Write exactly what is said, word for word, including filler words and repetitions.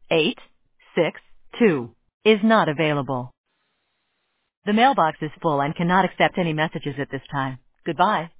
eight six two is not available. The mailbox is full and cannot accept any messages at this time. Goodbye.